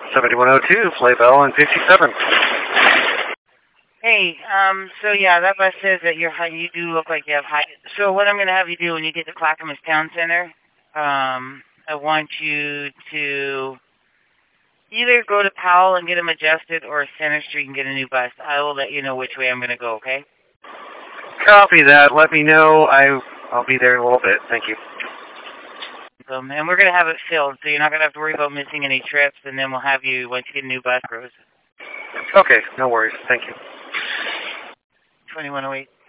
7102, Flaybell and 57. Hey, so yeah, that bus says that you do look like you have high. So what I'm going to have you do when you get to Clackamas Town Center, I want you to either go to Powell and get them adjusted or Center Street and get a new bus. I will let you know which way I'm going to go, okay? Copy that. Let me know. I'll be there in a little bit. Thank you. And we're going to have it filled, so you're not going to have to worry about missing any trips, and then we'll have you, once you get a new bus, Rose. Okay, no worries. Thank you. 2108.